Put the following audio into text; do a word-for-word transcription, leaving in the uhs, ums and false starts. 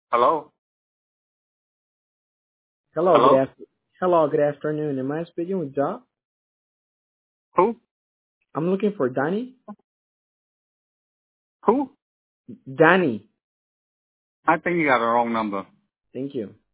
Hello? Hello, good Hello? after- Hello, good afternoon. Am I speaking with Joe? Who? I'm looking for Danny. Who? Danny. I think you got the wrong number. Thank you.